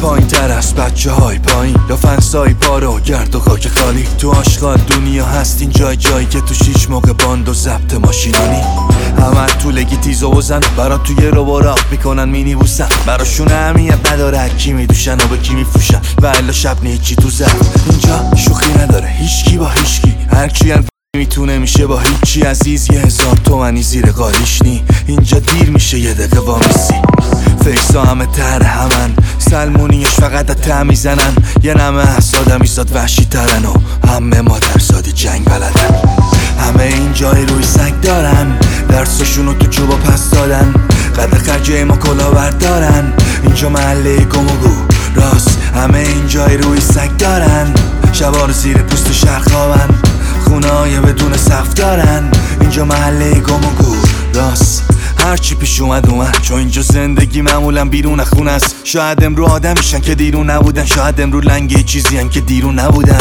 پایین تر از بچه های پایین، یا فنسای پارو گرد و خاک خالی. تو آشغال دنیا هستین جایی که تو شیش موقع باند و ضبط ماشینانی. همه طولگی تیز و بزن برا توی رو براق میکنن مینی بوسن. براشون اهمیت نداره کی میدوشن و به کی میفروشن و الا شب نیچی تو زد. اینجا شوخی نداره هیچکی با هیچکی، هر کی میتونه میشه با هیچی عزیز. 1000 تومنی زیر قالیش نی. اینجا دیر میشه یه دقیقه وامیسی. فیکسا همه تر همن، سلمونیش فقط تا میزنن. یه نمه آدمی زاد وحشی ترن و همه مادرزادی جنگ بلدن. همه این جای روی سگ دارن، درسشونو تو جوبا پس دادن. قد خرجه ما کلاور دارن، اینجا محله گم و گو راست. همه این جای روی سگ دارن، شبا رو زیر پوست شهر خوابن. خونه های بدون سقف دارن، اینجا محله گم و گو راست. هرچی پیش اومد چون اینجا زندگی معمولا بیرون خونه است. شاید امرو آدمیشن که دیرون نبودن، شاید امرو لنگه چیزی هم که دیرون نبودن.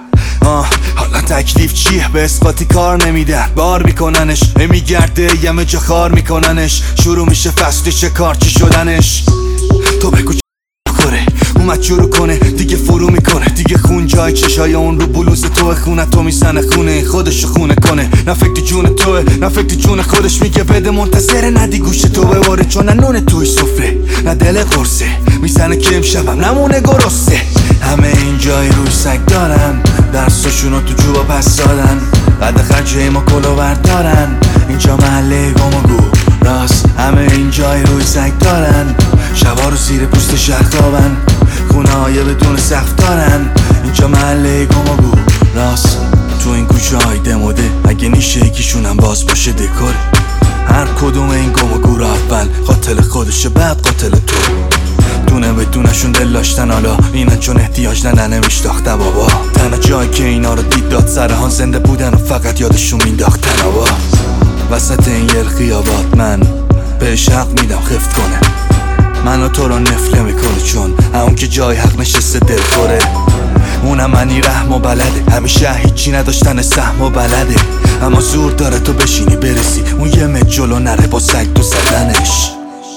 حالا تکلیف چیه؟ به اسقاطی کار نمیده، بار میکننش میگرده یمه جا خار میکننش. شروع میشه فصل کار چی شدنش. تو بگو کره اومد شروع کنه دیگه فرو میکنه دیگه. خون جای چشای اون رو بلوز توه، خونه تو میزنه خونه خودشو خونه کنه. نه فکر جون توه نه فکر جون خودش، میگه بده منتظره ندی گوش تو بباره. چون نه نون توی سفره نه دل قرصه، میزنه که امشبم نمونه گرسته. همه این جای روی سگ دارن، درسشونو تو جوبا پس دادن. قد خرجه ما کلاور دارن، اینجا محله گم و گو راست. همه این جای روی سگ دارن، شبا رو زیر پوست شهر خوابن. خونه های بدون سقف دارن، اینجا محله گم و گو راست. تو این کوچه های دموده اگه نیشه یکیشونم باز باشه دکوره. هر کدوم این گم و گو رو اول قاتل خودشه بعد قاتل تو. دونه بدونشون دل داشتن، حالا اینا چون احتیاج نمیشتاخته بابا. تنها جایی که اینا رو دید داد سرهان زنده بودن و فقط یادشون مینداختن آبا. وسط این یل خیابات من بهش حق میدم خفت کنه. منو تو رو نفله میکنه چون اون که جای حق نشسته دل خوره. اونم منی رحم و بلده، همیشه هیچی نداشتن سهم و بلده. اما زور داره تو بشینی برسی اون یه متر جلو نره با سگ تو زدنش.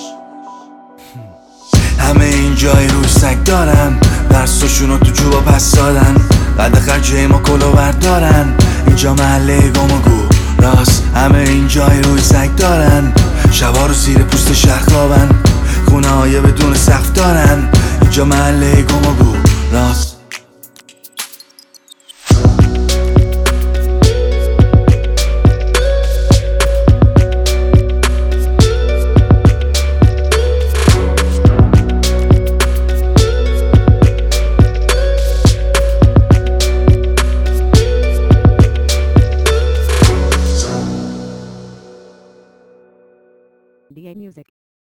همه این جای روی سگ دارن، درسشونو تو جوبا پس دادن. قد خرجه ما کلاور دارن، اینجا محله گم و گو راست. همه این جای روی سگ دارن، شبا رو زیر پوست شهر خوابن. خونه های بدون سقف دارن، اینجا محله گم و گو راست. DA Music.